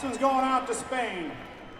This one's going out to Spain.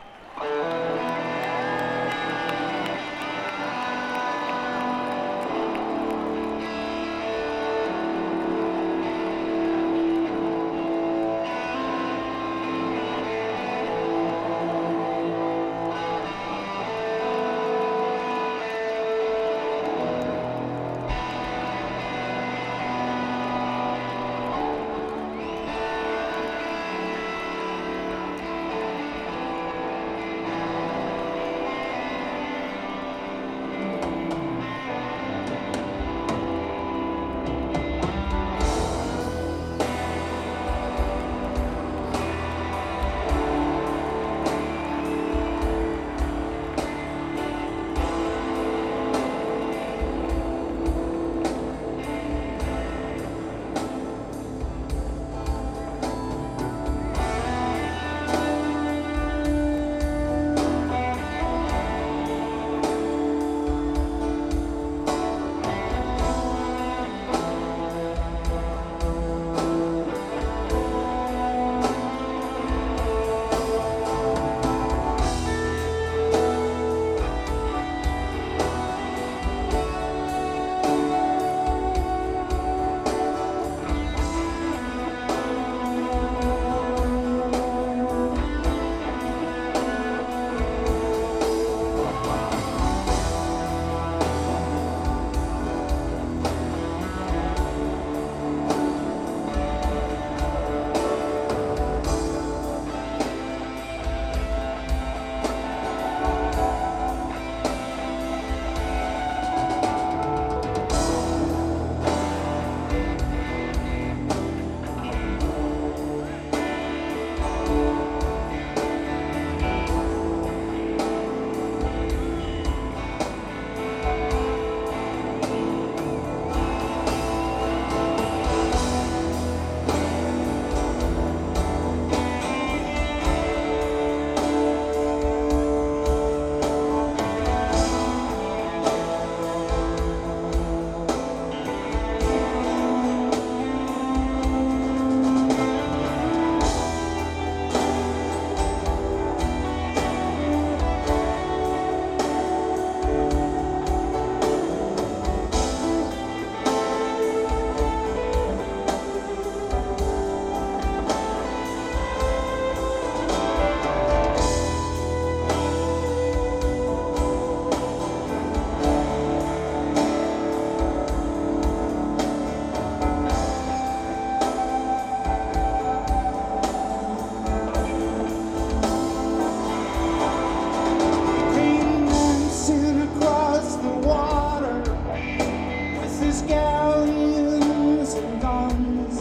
Galleons and guns,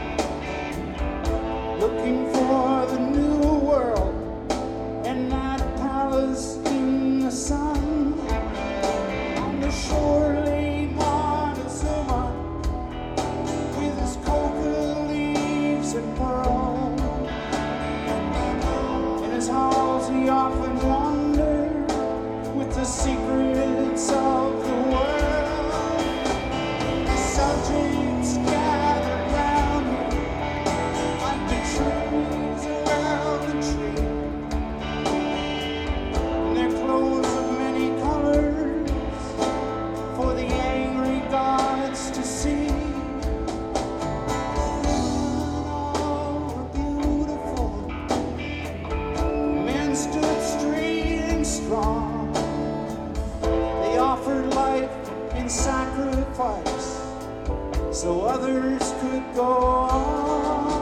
looking for the new world and that palace in the sun. On the shore lay Montezuma with his coca leaves and pearl. In his halls he often wandered with the secrets of the world. Subjects gathered round him like the trees around the tree, and their clothes of many colors for the angry gods to see. All were beautiful, men stood straight and strong. They offered life in sacrifice so others could go on.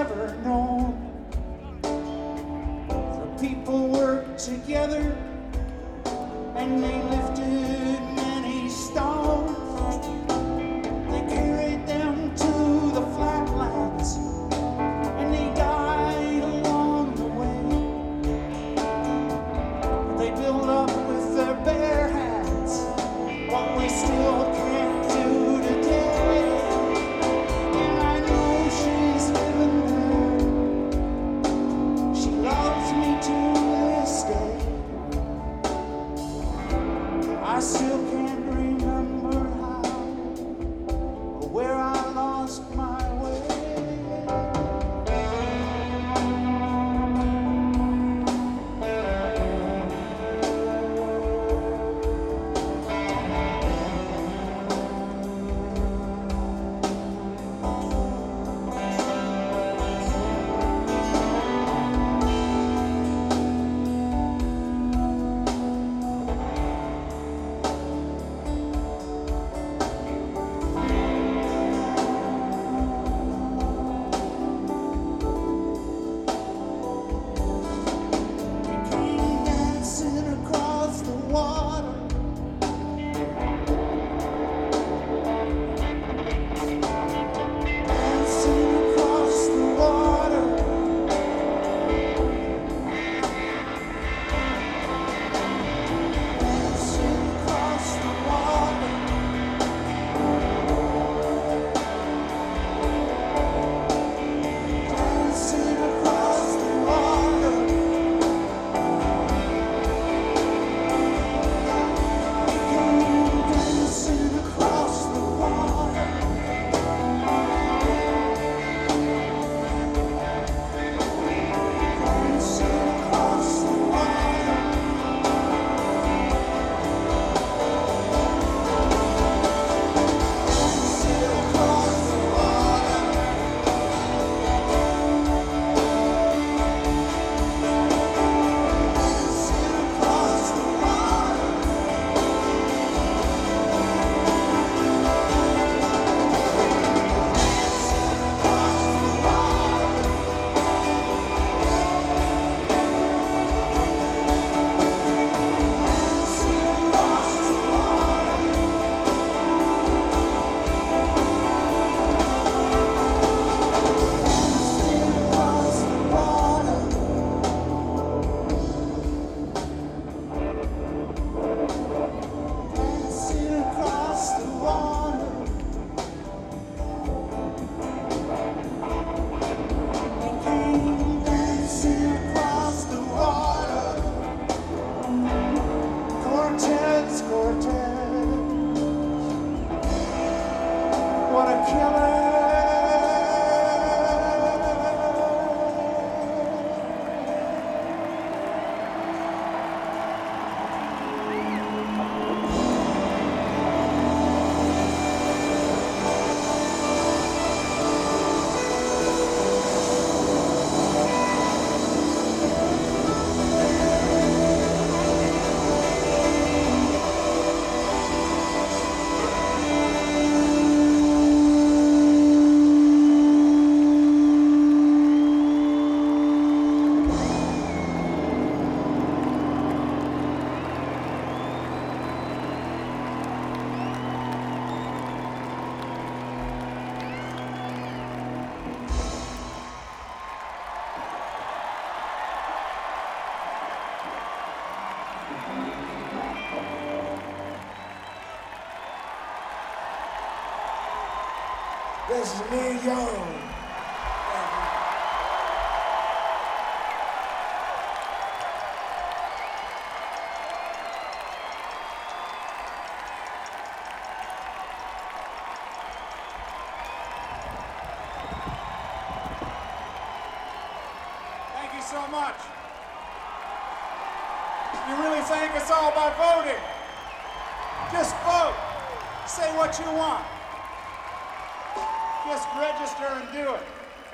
ever known. The people worked together and they lifted many stones. They carried them to the flatlands and they died along the way. They built up with their bare hands what we still can't do today. And I know she's living there. She loves me to this day. I still can't remember how or where I lost my way. What a killer. This is Neil Young. Thank you so much. You really think it's all about voting? Just vote. Say what you want. Just register and do it.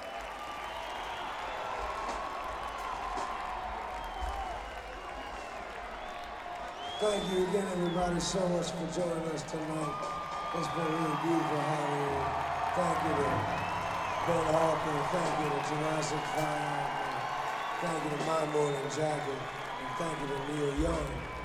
Thank you again, everybody, so much for joining us tonight. It's been really beautiful having you. Thank you to Ben Harper. Thank you to Jurassic 5. Thank you to My Morning Jacket. And thank you to Neil Young.